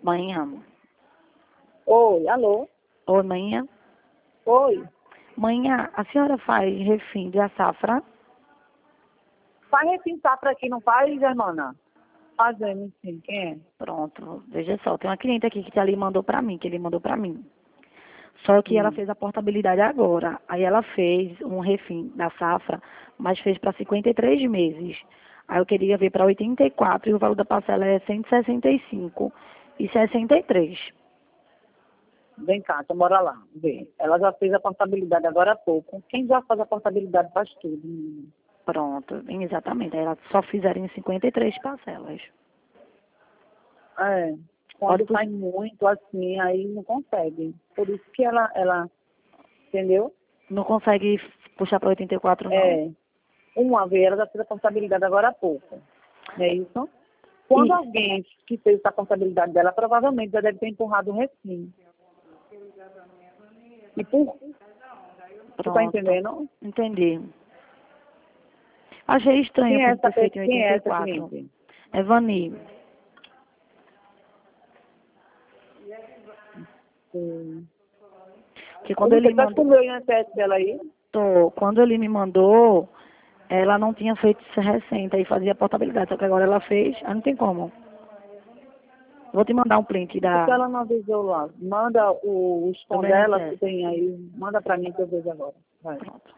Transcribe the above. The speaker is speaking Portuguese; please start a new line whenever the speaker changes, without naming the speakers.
Manhã.
Oi, alô?
Oi, manhã.
Oi.
Manhã, a senhora faz refim de açafra?
Faz refim safra aqui, não faz, Germana? Fazendo, sim. Quem é?
Pronto, veja só, tem uma cliente aqui que ele mandou pra mim, que ele mandou pra mim. Só que ela fez a portabilidade agora. Aí ela fez um refim da safra, mas fez para 53 meses. Aí eu queria ver para 84 e o valor da parcela é 165,63.
Vem cá, então bora lá. Vê. Ela já fez a portabilidade agora há pouco. Quem já faz a portabilidade faz tudo, menina.
Pronto, exatamente. Aí elas só fizeram em 53 parcelas.
É.
Pode
Quando faz muito assim, aí não consegue. Por isso que ela entendeu?
Não consegue puxar para 84 não.
É. Uma vez ela já fez a portabilidade agora há pouco. Não é isso? Quando alguém que fez essa portabilidade dela, provavelmente já deve ter empurrado o refim. E por... Tu tá entendendo?
Entendi. Achei estranho por ter feito em
Quem é essa
84.
cliente?
É Vani. Que quando ele
Você
mandou,
com o meu INSS dela aí?
quando ele me mandou, ela não tinha feito isso recente, aí fazia portabilidade, só que agora ela fez, aí não tem como. Vou te mandar um print
Porque
da
ela não avisou lá. Manda o
do
som dela que
BNSS.
tem aí. Manda pra mim que eu vejo agora. Vai.
Pronto.